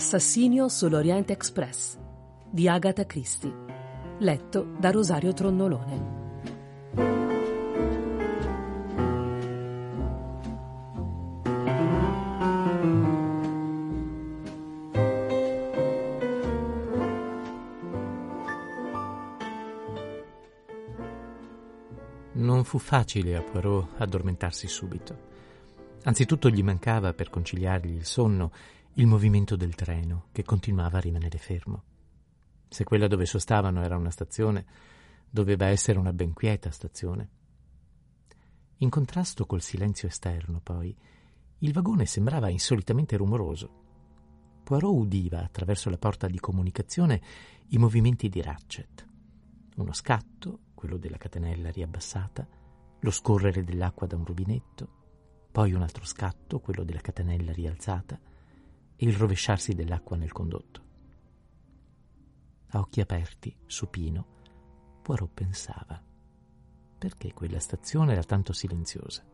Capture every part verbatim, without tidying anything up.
L'assassinio sull'Orient Express di Agatha Christie, letto da Rosario Tronnolone. Non fu facile a Poirot addormentarsi subito. Anzitutto gli mancava, per conciliargli il sonno, il movimento del treno, che continuava a rimanere fermo. Se quella dove sostavano era una stazione, doveva essere una ben quieta stazione. In contrasto col silenzio esterno, poi, il vagone sembrava insolitamente rumoroso. Poirot udiva, attraverso la porta di comunicazione, i movimenti di Ratchet. Uno scatto, quello della catenella riabbassata, lo scorrere dell'acqua da un rubinetto, poi un altro scatto, quello della catenella rialzata, e il rovesciarsi dell'acqua nel condotto. A occhi aperti, supino, Poirot pensava: perché quella stazione era tanto silenziosa?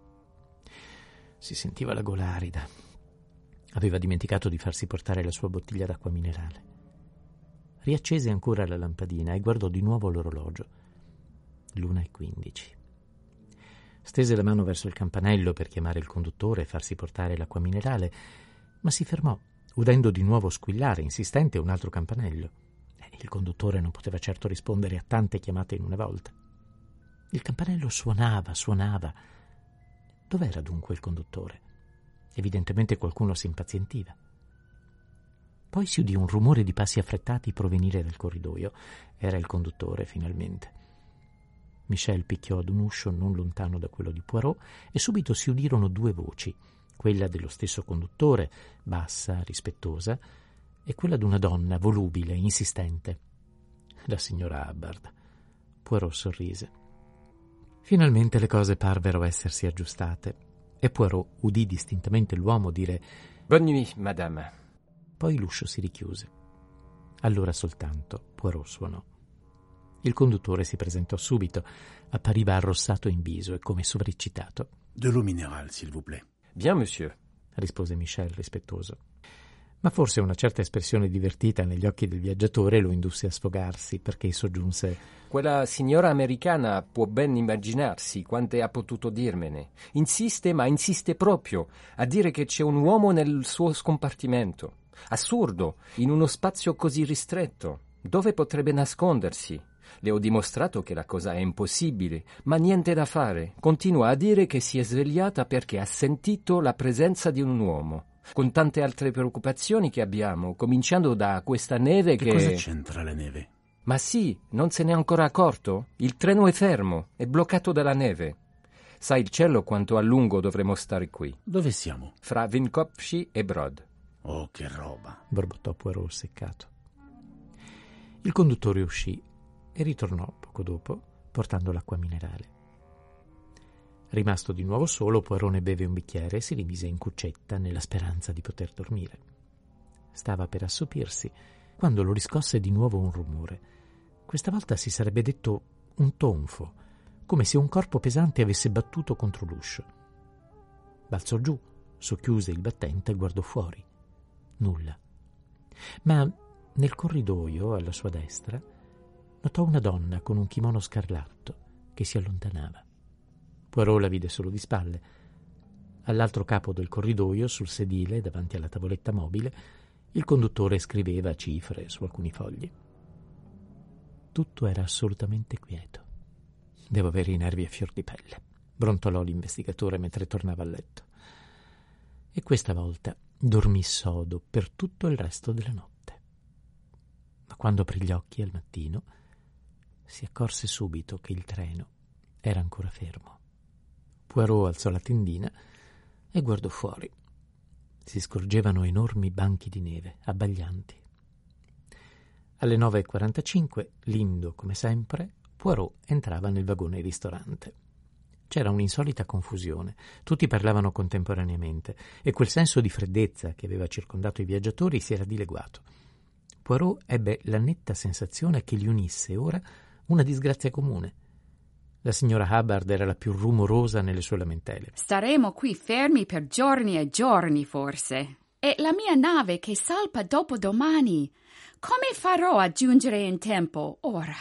Si sentiva la gola arida. Aveva dimenticato di farsi portare la sua bottiglia d'acqua minerale. Riaccese ancora la lampadina e guardò di nuovo l'orologio. L'una e quindici. Stese la mano verso il campanello per chiamare il conduttore e farsi portare l'acqua minerale, ma si fermò, udendo di nuovo squillare, insistente, un altro campanello. Eh, il conduttore non poteva certo rispondere a tante chiamate in una volta. Il campanello suonava, suonava. Dov'era dunque il conduttore? Evidentemente qualcuno si impazientiva. Poi si udì un rumore di passi affrettati provenire dal corridoio. Era il conduttore, finalmente. Michel picchiò ad un uscio non lontano da quello di Poirot e subito si udirono due voci, quella dello stesso conduttore, bassa, rispettosa, e quella d'una donna volubile, insistente. La signora Hubbard. Poirot sorrise. Finalmente le cose parvero essersi aggiustate e Poirot udì distintamente l'uomo dire «Bonne nuit, madame». Poi l'uscio si richiuse. Allora soltanto Poirot suonò. Il conduttore si presentò subito, appariva arrossato in viso e come sovreccitato. «De l'eau minérale, s'il vous plaît». «Bien, monsieur», rispose Michel rispettoso. Ma forse una certa espressione divertita negli occhi del viaggiatore lo indusse a sfogarsi, perché soggiunse: «Quella signora americana può ben immaginarsi quante ha potuto dirmene. Insiste, ma insiste proprio, a dire che c'è un uomo nel suo scompartimento. Assurdo, in uno spazio così ristretto. Dove potrebbe nascondersi? Le ho dimostrato che la cosa è impossibile, ma niente da fare. Continua a dire che si è svegliata perché ha sentito la presenza di un uomo. Con tante altre preoccupazioni che abbiamo, cominciando da questa neve che... Che cosa c'entra la neve? Ma sì, non se n'è ancora accorto? Il treno è fermo, è bloccato dalla neve. Sa il cielo quanto a lungo dovremo stare qui. Dove siamo? Fra Vinkovci e Brod. Oh, che roba! Borbottò Poirot seccato. Il conduttore uscì e ritornò poco dopo portando l'acqua minerale. Rimasto di nuovo solo, Poirot ne beve un bicchiere e si rimise in cuccetta nella speranza di poter dormire. Stava per assopirsi quando lo riscosse di nuovo un rumore. Questa volta si sarebbe detto un tonfo, come se un corpo pesante avesse battuto contro l'uscio. Balzò giù, socchiuse il battente e guardò fuori. Nulla. Ma nel corridoio, alla sua destra, notò una donna con un kimono scarlatto che si allontanava. Poirot la vide solo di spalle. All'altro capo del corridoio, sul sedile, davanti alla tavoletta mobile, il conduttore scriveva cifre su alcuni fogli. Tutto era assolutamente quieto. «Devo avere i nervi a fior di pelle», brontolò l'investigatore mentre tornava a letto. E questa volta dormì sodo per tutto il resto della notte. Ma quando aprì gli occhi al mattino, si accorse subito che il treno era ancora fermo. Poirot alzò la tendina e guardò fuori. Si scorgevano enormi banchi di neve, abbaglianti. Alle nove e quarantacinque, lindo come sempre, Poirot entrava nel vagone ristorante. C'era un'insolita confusione, tutti parlavano contemporaneamente e quel senso di freddezza che aveva circondato i viaggiatori si era dileguato. Poirot ebbe la netta sensazione che li unisse ora una disgrazia comune. La signora Hubbard era la più rumorosa nelle sue lamentele. Staremo qui fermi per giorni e giorni, forse. E la mia nave che salpa dopodomani. Come farò a giungere in tempo ora?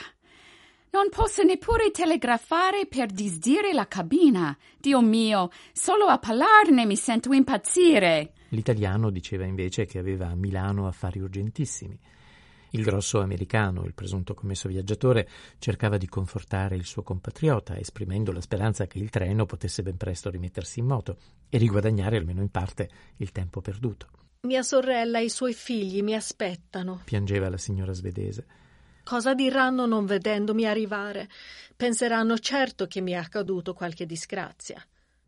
Non posso neppure telegrafare per disdire la cabina. Dio mio, solo a parlarne mi sento impazzire. L'italiano diceva invece che aveva a Milano affari urgentissimi. Il grosso americano, il presunto commesso viaggiatore, cercava di confortare il suo compatriota, esprimendo la speranza che il treno potesse ben presto rimettersi in moto e riguadagnare almeno in parte il tempo perduto. Mia sorella e i suoi figli mi aspettano, piangeva la signora svedese. Cosa diranno non vedendomi arrivare? Penseranno certo che mi è accaduto qualche disgrazia.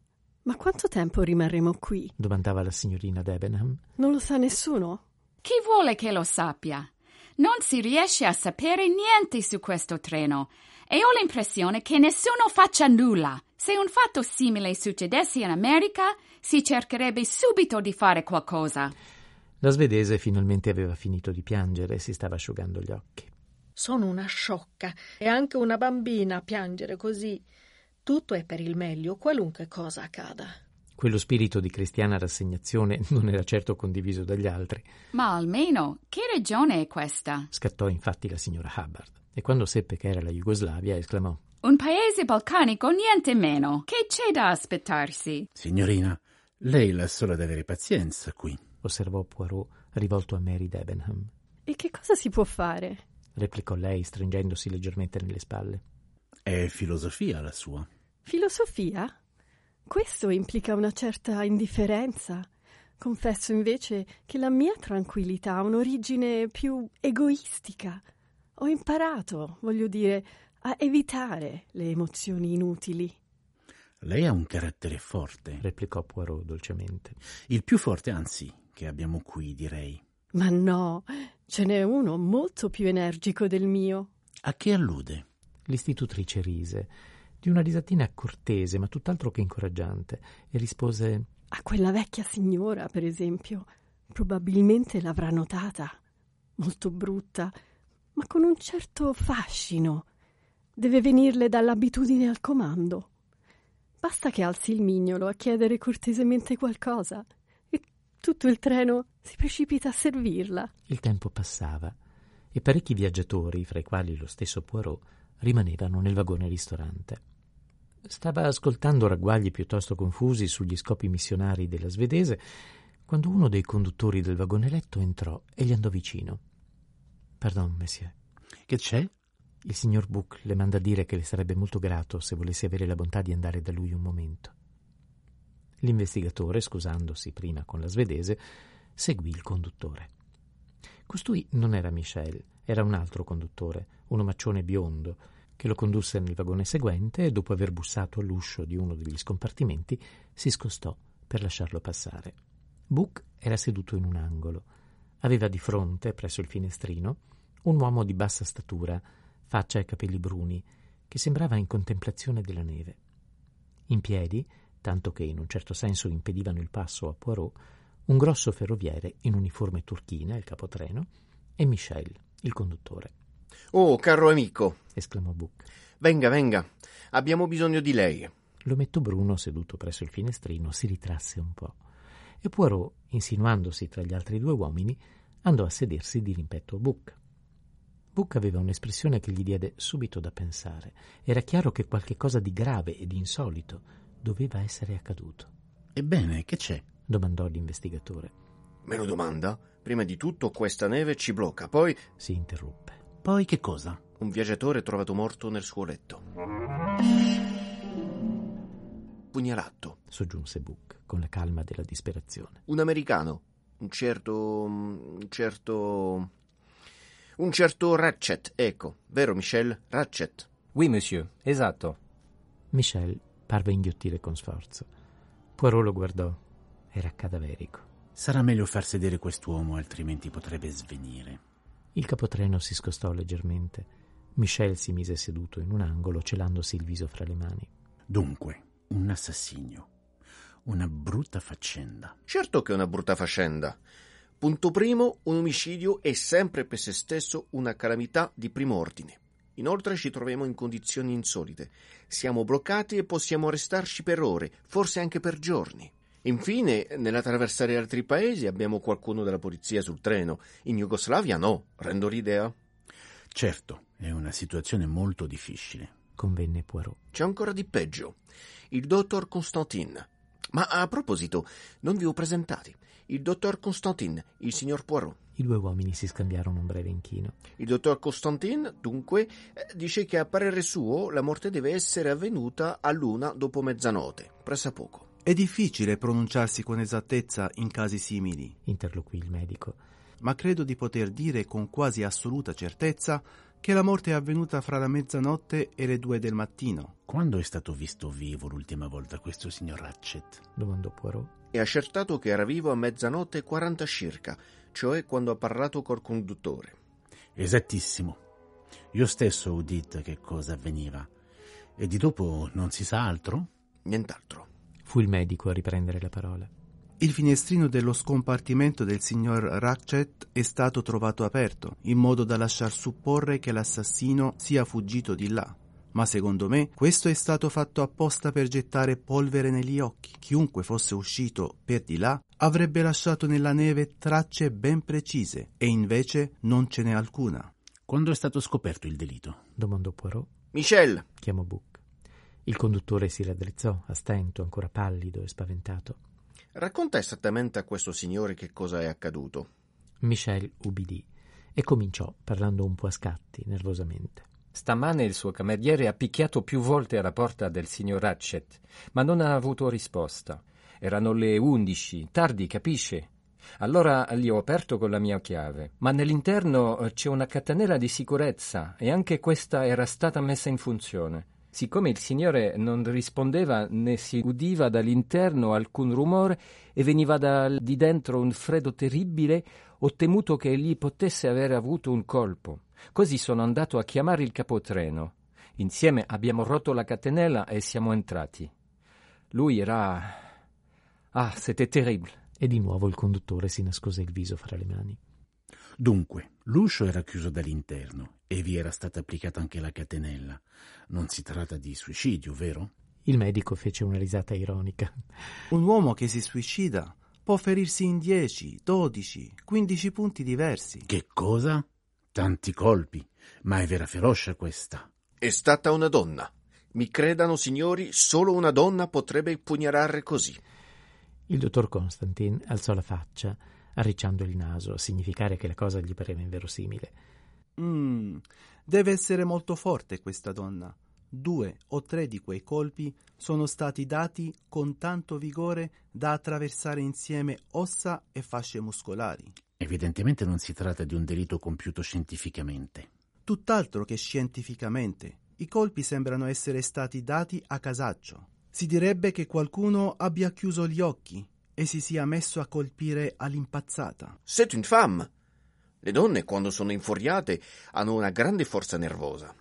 Ma quanto tempo rimarremo qui? Domandava la signorina Debenham. Non lo sa nessuno? Chi vuole che lo sappia? Non si riesce a sapere niente su questo treno e ho l'impressione che nessuno faccia nulla. Se un fatto simile succedesse in America, si cercherebbe subito di fare qualcosa. La svedese finalmente aveva finito di piangere e si stava asciugando gli occhi. Sono una sciocca e anche una bambina a piangere così. Tutto è per il meglio, qualunque cosa accada. Quello spirito di cristiana rassegnazione non era certo condiviso dagli altri. Ma almeno, che regione è questa? Scattò infatti la signora Hubbard e quando seppe che era la Jugoslavia esclamò: Un paese balcanico, niente meno. Che c'è da aspettarsi? Signorina, lei l'ha solo ad avere pazienza qui, osservò Poirot rivolto a Mary Debenham. E che cosa si può fare? Replicò lei stringendosi leggermente nelle spalle. È filosofia la sua. Filosofia? Questo implica una certa indifferenza. Confesso invece che la mia tranquillità ha un'origine più egoistica. Ho imparato, voglio dire, a evitare le emozioni inutili. Lei ha un carattere forte, replicò Poirot dolcemente. Il più forte, anzi, che abbiamo qui, direi. Ma no, ce n'è uno molto più energico del mio. A che allude? L'istitutrice rise, di una risatina cortese ma tutt'altro che incoraggiante, e rispose: A quella vecchia signora, per esempio. Probabilmente l'avrà notata. Molto brutta, ma con un certo fascino. Deve venirle dall'abitudine al comando. Basta che alzi il mignolo a chiedere cortesemente qualcosa e tutto il treno si precipita a servirla. Il tempo passava e parecchi viaggiatori, fra i quali lo stesso Poirot, rimanevano nel vagone ristorante. Stava ascoltando ragguagli piuttosto confusi sugli scopi missionari della svedese quando uno dei conduttori del vagone letto entrò e gli andò vicino. «Pardon, monsieur». «Che c'è?» «Il signor Buck le manda a dire che le sarebbe molto grato se volesse avere la bontà di andare da lui un momento». L'investigatore, scusandosi prima con la svedese, seguì il conduttore. Costui non era Michel, era un altro conduttore, un omaccione biondo, che lo condusse nel vagone seguente e, dopo aver bussato all'uscio di uno degli scompartimenti, si scostò per lasciarlo passare. Buck era seduto in un angolo. Aveva di fronte, presso il finestrino, un uomo di bassa statura, faccia e capelli bruni, che sembrava in contemplazione della neve. In piedi, tanto che in un certo senso impedivano il passo a Poirot, un grosso ferroviere in uniforme turchina, il capotreno, e Michel, il conduttore. «Oh, caro amico!» esclamò Buck. «Venga, venga, abbiamo bisogno di lei». L'ometto bruno, seduto presso il finestrino, si ritrasse un po', e Poirot, insinuandosi tra gli altri due uomini, andò a sedersi di rimpetto a Buck. Buck aveva un'espressione che gli diede subito da pensare. Era chiaro che qualche cosa di grave e di insolito doveva essere accaduto. «Ebbene, che c'è?» domandò l'investigatore. «Me lo domanda? Prima di tutto questa neve ci blocca, poi...» si interruppe. «Poi che cosa?» «Un viaggiatore trovato morto nel suo letto». «Pugnalato», soggiunse Buck con la calma della disperazione. «Un americano, un certo... un certo... un certo Ratchet, ecco, vero Michel? Ratchet». «Oui, monsieur, esatto». Michel parve inghiottire con sforzo. Poirot lo guardò. Era cadaverico. «Sarà meglio far sedere quest'uomo, altrimenti potrebbe svenire». Il capotreno si scostò leggermente. Michel si mise seduto in un angolo, celandosi il viso fra le mani. «Dunque, un assassinio. Una brutta faccenda». «Certo che è una brutta faccenda. Punto primo, un omicidio è sempre per se stesso una calamità di primo ordine. Inoltre ci troviamo in condizioni insolite. Siamo bloccati e possiamo restarci per ore, forse anche per giorni. Infine, nell'attraversare altri paesi abbiamo qualcuno della polizia sul treno. In Jugoslavia no, rendo l'idea? Certo, è una situazione molto difficile, convenne Poirot. C'è ancora di peggio. Il dottor Constantin. Ma a proposito, non vi ho presentati. Il dottor Constantin, il signor Poirot. I due uomini si scambiarono un breve inchino. Il dottor Constantin, dunque, dice che a parere suo la morte deve essere avvenuta a luna dopo mezzanotte, pressappoco. È difficile pronunciarsi con esattezza in casi simili, interloquì il medico, ma credo di poter dire con quasi assoluta certezza che la morte è avvenuta fra la mezzanotte e le due del mattino. Quando è stato visto vivo l'ultima volta questo signor Ratchet? Domandò Poirot. È accertato che era vivo a mezzanotte e quaranta circa, cioè quando ha parlato col conduttore. Esattissimo. Io stesso ho udito che cosa avveniva. E di dopo non si sa altro? Nient'altro. Fu il medico a riprendere la parola. Il finestrino dello scompartimento del signor Ratchet è stato trovato aperto, in modo da lasciar supporre che l'assassino sia fuggito di là. Ma secondo me questo è stato fatto apposta per gettare polvere negli occhi. Chiunque fosse uscito per di là avrebbe lasciato nella neve tracce ben precise, e invece non ce n'è alcuna. Quando è stato scoperto il delitto? Domandò Poirot. Michel! Chiamò Buck. Il conduttore si raddrizzò, a stento, ancora pallido e spaventato. Racconta esattamente a questo signore che cosa è accaduto. Michel ubbidì e cominciò, parlando un po' a scatti, nervosamente. Stamane il suo cameriere ha picchiato più volte alla porta del signor Ratchet, ma non ha avuto risposta. Erano le undici, tardi, capisce? Allora gli ho aperto con la mia chiave, ma nell'interno c'è una catenella di sicurezza e anche questa era stata messa in funzione. Siccome il signore non rispondeva né si udiva dall'interno alcun rumore e veniva da di dentro un freddo terribile, ho temuto che egli potesse aver avuto un colpo. Così sono andato a chiamare il capotreno. Insieme abbiamo rotto la catenella e siamo entrati. Lui era... Ah, c'était terrible. E di nuovo il conduttore si nascose il viso fra le mani. Dunque, l'uscio era chiuso dall'interno e vi era stata applicata anche la catenella. Non si tratta di suicidio, vero? Il medico fece una risata ironica. Un uomo che si suicida può ferirsi in dieci, dodici, quindici punti diversi. Che cosa? Tanti colpi. Ma è vera ferocia questa. È stata una donna. Mi credano, signori, solo una donna potrebbe pugnalare così. Il dottor Constantin alzò la faccia, arricciando il naso, a significare che la cosa gli pareva inverosimile. Mm, deve essere molto forte questa donna. Due o tre di quei colpi sono stati dati con tanto vigore da attraversare insieme ossa e fasce muscolari. Evidentemente non si tratta di un delitto compiuto scientificamente. Tutt'altro che scientificamente. I colpi sembrano essere stati dati a casaccio. Si direbbe che qualcuno abbia chiuso gli occhi e si sia messo a colpire all'impazzata. C'est une femme. Le donne, quando sono infuriate, hanno una grande forza nervosa.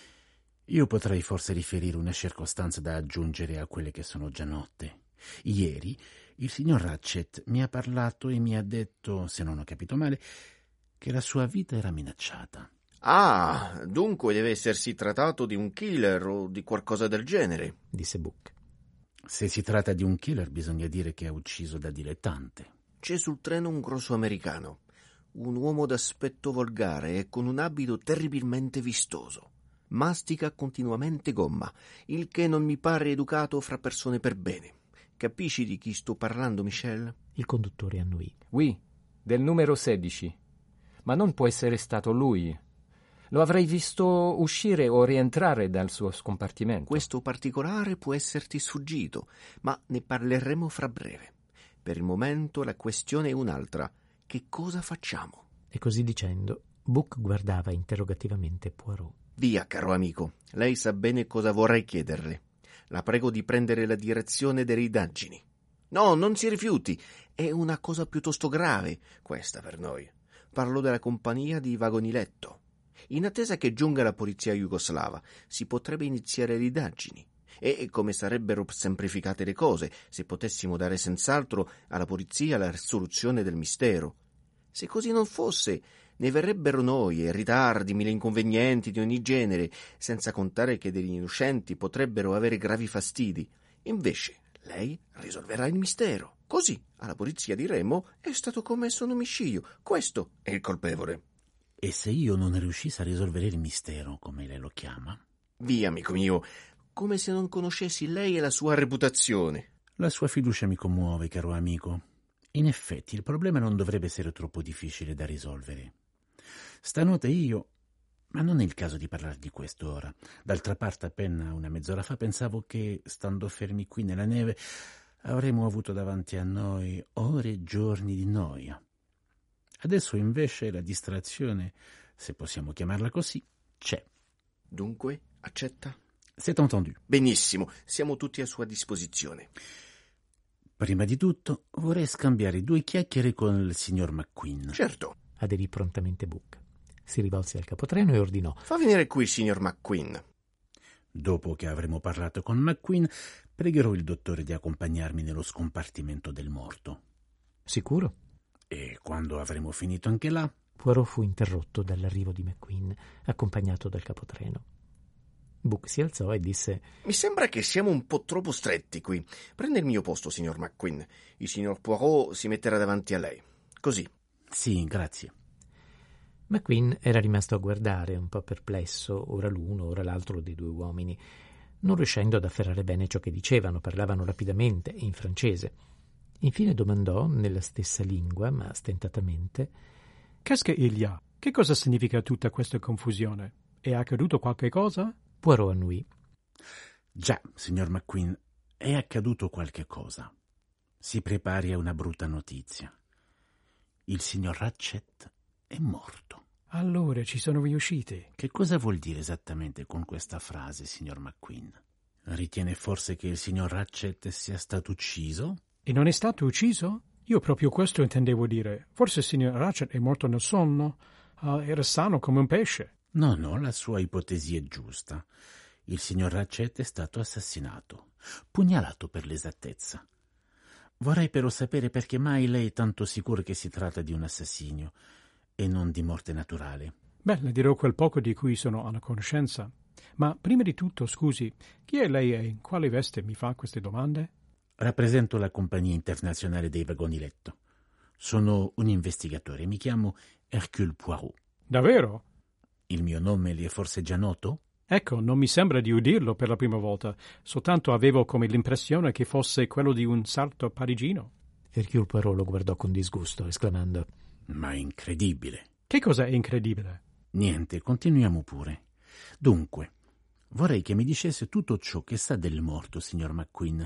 Io potrei forse riferire una circostanza da aggiungere a quelle che sono già note. Ieri il signor Ratchet mi ha parlato e mi ha detto, se non ho capito male, che la sua vita era minacciata. Ah, dunque deve essersi trattato di un killer o di qualcosa del genere, disse Buck. Se si tratta di un killer bisogna dire che ha ucciso da dilettante. C'è sul treno un grosso americano, un uomo d'aspetto volgare e con un abito terribilmente vistoso. Mastica continuamente gomma, il che non mi pare educato fra persone per bene. Capisci di chi sto parlando, Michel? Il conduttore annuì. Oui, del numero sedici. Ma non può essere stato lui. Lo avrei visto uscire o rientrare dal suo scompartimento. Questo particolare può esserti sfuggito, ma ne parleremo fra breve. Per il momento la questione è un'altra. Che cosa facciamo? E così dicendo, Buck guardava interrogativamente Poirot. Via, caro amico. Lei sa bene cosa vorrei chiederle. La prego di prendere la direzione delle indagini. No, non si rifiuti. È una cosa piuttosto grave, questa per noi. Parlo della compagnia di vagoni letto. In attesa che giunga la polizia jugoslava, si potrebbe iniziare le indagini. E come sarebbero semplificate le cose se potessimo dare senz'altro alla polizia la risoluzione del mistero. Se così non fosse, ne verrebbero noie, ritardi, mille inconvenienti di ogni genere, senza contare che degli innocenti potrebbero avere gravi fastidi. Invece, lei risolverà il mistero. Così alla polizia diremo è stato commesso un omicidio. Questo è il colpevole. E se io non riuscissi a risolvere il mistero, come lei lo chiama? Via, amico mio, come se non conoscessi lei e la sua reputazione. La sua fiducia mi commuove, caro amico. In effetti, il problema non dovrebbe essere troppo difficile da risolvere. Stanotte io... Ma non è il caso di parlare di questo ora. D'altra parte, appena una mezz'ora fa, pensavo che, stando fermi qui nella neve, avremmo avuto davanti a noi ore e giorni di noia. Adesso, invece, la distrazione, se possiamo chiamarla così, c'è. Dunque, accetta? C'est entendu. Benissimo, siamo tutti a sua disposizione. Prima di tutto, vorrei scambiare due chiacchiere con il signor McQueen. Certo. Aderì prontamente Book. Si rivolse al capotreno e ordinò: Fa venire qui il signor McQueen. Dopo che avremo parlato con McQueen, pregherò il dottore di accompagnarmi nello scompartimento del morto. Sicuro? E quando avremo finito anche là... Poirot fu interrotto dall'arrivo di McQueen, accompagnato dal capotreno. Book si alzò e disse: Mi sembra che siamo un po' troppo stretti qui. Prende il mio posto, signor McQueen. Il signor Poirot si metterà davanti a lei. Così. Sì, grazie. McQueen era rimasto a guardare, un po' perplesso, ora l'uno, ora l'altro dei due uomini, non riuscendo ad afferrare bene ciò che dicevano. Parlavano rapidamente e in francese. Infine domandò, nella stessa lingua, ma stentatamente: Qu'est-ce qu'il y a? Che cosa significa tutta questa confusione? È accaduto qualche cosa? Poirot annui. Già, signor McQueen, è accaduto qualche cosa. Si prepari a una brutta notizia. Il signor Ratchet è morto. Allora ci sono riusciti. Che cosa vuol dire esattamente con questa frase, signor McQueen? Ritiene forse che il signor Ratchet sia stato ucciso? E non è stato ucciso? Io proprio questo intendevo dire. Forse il signor Ratchet è morto nel sonno. Uh, era sano come un pesce. No, no, la sua ipotesi è giusta. Il signor Ratchet è stato assassinato, pugnalato per l'esattezza. Vorrei però sapere perché mai lei è tanto sicuro che si tratta di un assassinio e non di morte naturale. Beh, le dirò quel poco di cui sono a conoscenza. Ma prima di tutto, scusi, chi è lei e in quale veste mi fa queste domande? Rappresento la compagnia internazionale dei vagoni letto. Sono un investigatore, mi chiamo Hercule Poirot. Davvero? Il mio nome le è forse già noto? Ecco, non mi sembra di udirlo per la prima volta. Soltanto avevo come l'impressione che fosse quello di un sarto parigino. Hercule Poirot lo guardò con disgusto, esclamando: Ma è incredibile. Che cosa è incredibile? Niente, continuiamo pure. Dunque, vorrei che mi dicesse tutto ciò che sa del morto, signor McQueen.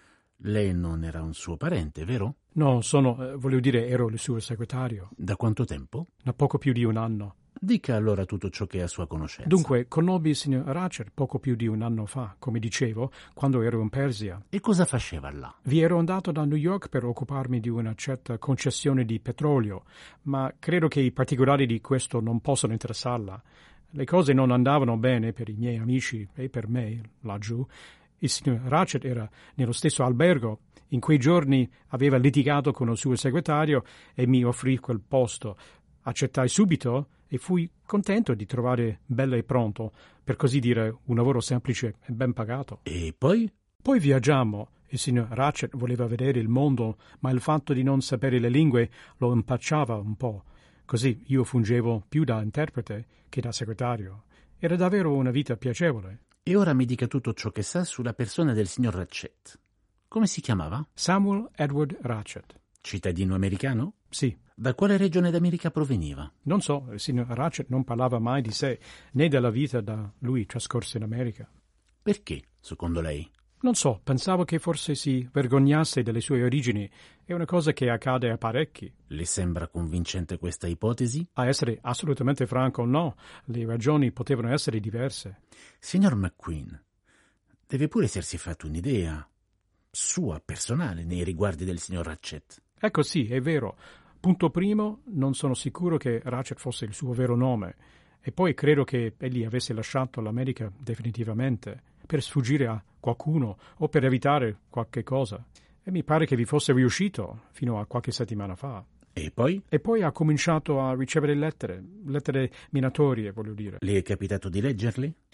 Lei non era un suo parente, vero? No, sono, eh, volevo dire, ero il suo segretario. Da quanto tempo? Da poco più di un anno. Dica allora tutto ciò che è a sua conoscenza. Dunque, conobbi il signor Ratchet poco più di un anno fa, come dicevo, quando ero in Persia. E cosa faceva là? Vi ero andato da New York per occuparmi di una certa concessione di petrolio, ma credo che i particolari di questo non possono interessarla. Le cose non andavano bene per i miei amici e per me, laggiù. Il signor Ratchet era nello stesso albergo. In quei giorni aveva litigato con il suo segretario e mi offrì quel posto. Accettai subito e fui contento di trovare bello e pronto, per così dire, un lavoro semplice e ben pagato. E poi? Poi viaggiammo. Il signor Ratchet voleva vedere il mondo, ma il fatto di non sapere le lingue lo impacciava un po'. Così io fungevo più da interprete che da segretario. Era davvero una vita piacevole. E ora mi dica tutto ciò che sa sulla persona del signor Ratchet. Come si chiamava? Samuel Edward Ratchet. Cittadino americano? Sì. Da quale regione d'America proveniva? Non so, il signor Ratchet non parlava mai di sé, né della vita da lui trascorsa in America. Perché, secondo lei? Non so, pensavo che forse si vergognasse delle sue origini. È una cosa che accade a parecchi. Le sembra convincente questa ipotesi? A essere assolutamente franco, no. Le ragioni potevano essere diverse. Signor McQueen, deve pure essersi fatto un'idea sua, personale, nei riguardi del signor Ratchet. Ecco, sì, è vero. Punto primo, non sono sicuro che Ratchet fosse il suo vero nome. E poi credo che egli avesse lasciato l'America definitivamente per sfuggire a qualcuno o per evitare qualche cosa. E mi pare che vi fosse riuscito fino a qualche settimana fa. E poi? E poi ha cominciato a ricevere lettere, lettere minatorie, voglio dire. Le è capitato di leggerli?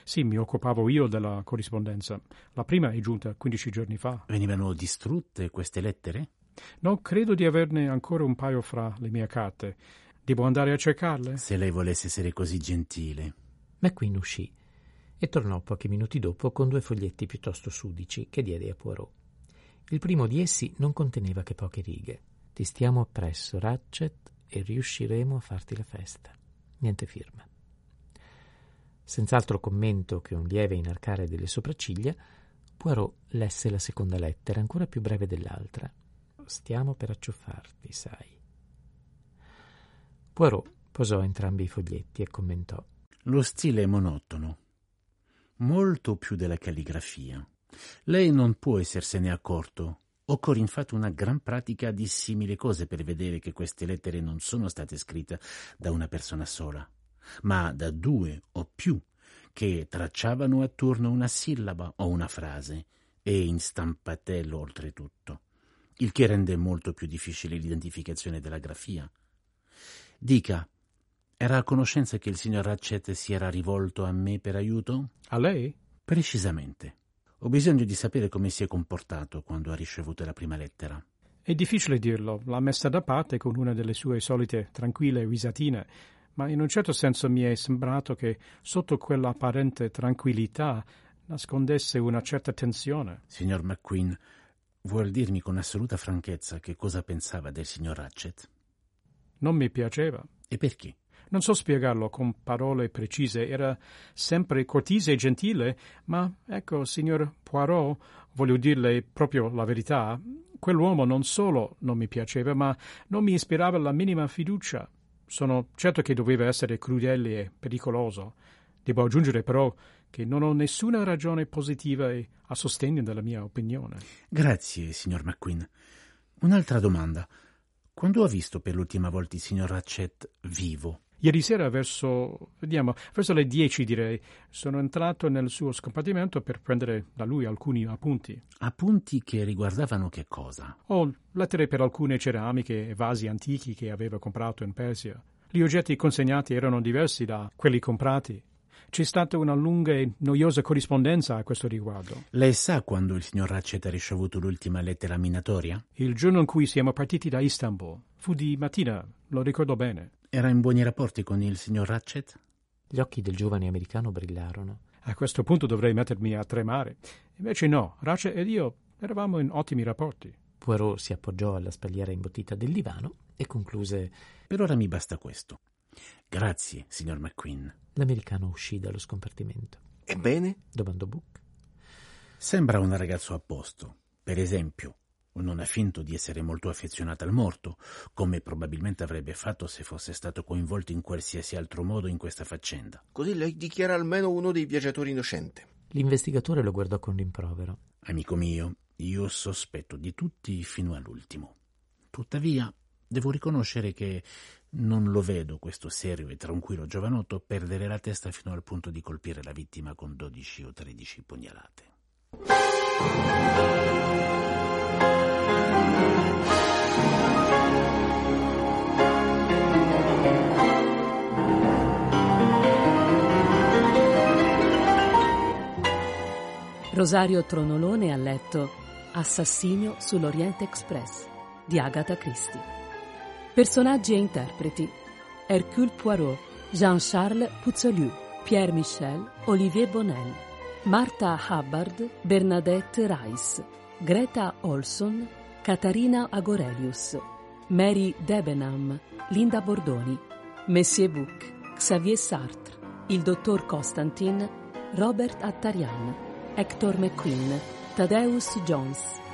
Sì, mi occupavo io della corrispondenza. La prima è giunta quindici giorni fa. Venivano distrutte queste lettere? No, credo di averne ancora un paio fra le mie carte. Devo andare a cercarle? Se lei volesse essere così gentile. McQueen uscì e tornò pochi minuti dopo con due foglietti piuttosto sudici che diede a Poirot. Il primo di essi non conteneva che poche righe. Ti stiamo appresso, Ratchet, e riusciremo a farti la festa. Niente firma. Senz'altro commento che un lieve inarcare delle sopracciglia, Poirot lesse la seconda lettera, ancora più breve dell'altra. Stiamo per acciuffarti, sai. Poirot posò entrambi i foglietti e commentò. Lo stile è monotono, molto più della calligrafia. Lei non può essersene accorto. Occorre infatti una gran pratica di simili cose per vedere che queste lettere non sono state scritte da una persona sola, ma da due o più, che tracciavano a turno una sillaba o una frase, e in stampatello oltretutto, il che rende molto più difficile l'identificazione della grafia. Dica, era a conoscenza che il signor Ratchet si era rivolto a me per aiuto? A lei? Precisamente. Ho bisogno di sapere come si è comportato quando ha ricevuto la prima lettera. È difficile dirlo. L'ha messa da parte con una delle sue solite tranquille risatine, ma in un certo senso mi è sembrato che sotto quella apparente tranquillità nascondesse una certa tensione. Signor McQueen, vuol dirmi con assoluta franchezza che cosa pensava del signor Ratchet? Non mi piaceva. E perché? Non so spiegarlo con parole precise. Era sempre cortese e gentile, ma ecco, signor Poirot, voglio dirle proprio la verità, quell'uomo non solo non mi piaceva, ma non mi ispirava la minima fiducia. Sono certo che doveva essere crudele e pericoloso. Devo aggiungere però che non ho nessuna ragione positiva a sostegno della mia opinione. Grazie, signor McQueen. Un'altra domanda. Quando ha visto per l'ultima volta il signor Ratchet vivo? Ieri sera verso, vediamo, verso le dieci direi, sono entrato nel suo scompartimento per prendere da lui alcuni appunti. Appunti che riguardavano che cosa? Ho lettere per alcune ceramiche e vasi antichi che aveva comprato in Persia. Gli oggetti consegnati erano diversi da quelli comprati. C'è stata una lunga e noiosa corrispondenza a questo riguardo. Lei sa quando il signor Ratchet ha ricevuto l'ultima lettera minatoria? Il giorno in cui siamo partiti da Istanbul. Fu di mattina, lo ricordo bene. Era in buoni rapporti con il signor Ratchet? Gli occhi del giovane americano brillarono. A questo punto dovrei mettermi a tremare. Invece no, Ratchet ed io eravamo in ottimi rapporti. Poirot si appoggiò alla spalliera imbottita del divano e concluse: Per ora mi basta questo. Grazie, signor McQueen. L'americano uscì dallo scompartimento. Ebbene? Domandò Book. Sembra un ragazzo a posto. Per esempio, non ha finto di essere molto affezionato al morto, come probabilmente avrebbe fatto se fosse stato coinvolto in qualsiasi altro modo in questa faccenda. Così lei dichiara almeno uno dei viaggiatori innocente. L'investigatore lo guardò con rimprovero. Amico mio, io sospetto di tutti fino all'ultimo. Tuttavia, devo riconoscere che non lo vedo, questo serio e tranquillo giovanotto, perdere la testa fino al punto di colpire la vittima con dodici o tredici pugnalate. Rosario Tronolone ha letto Assassinio sull'Orient Express di Agatha Christie. Personaggi e interpreti: Hercule Poirot, Jean-Charles Puzzoliu, Pierre Michel, Olivier Bonnel, Martha Hubbard, Bernadette Rice, Greta Olson, Catarina Agorelius, Mary Debenham, Linda Bordoni, Monsieur Book, Xavier Sartre, il dottor Constantin, Robert Attarian, Hector McQueen, Thaddeus Jones,